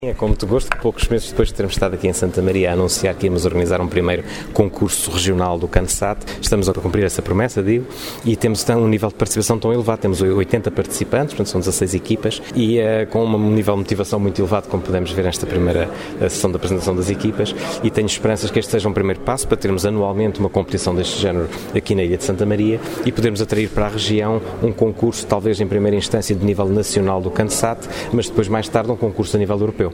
É com muito gosto que poucos meses depois de termos estado aqui em Santa Maria a anunciar que íamos organizar um primeiro concurso regional do CANSAT, estamos a cumprir essa promessa, digo, e temos um nível de participação tão elevado, temos 80 participantes, portanto são 16 equipas, e com um nível de motivação muito elevado, como podemos ver nesta primeira sessão de apresentação das equipas, e tenho esperanças que este seja um primeiro passo para termos anualmente uma competição deste género aqui na Ilha de Santa Maria e podermos atrair para a região um concurso, talvez em primeira instância de nível nacional do CANSAT, mas depois mais tarde um concurso a nível europeu.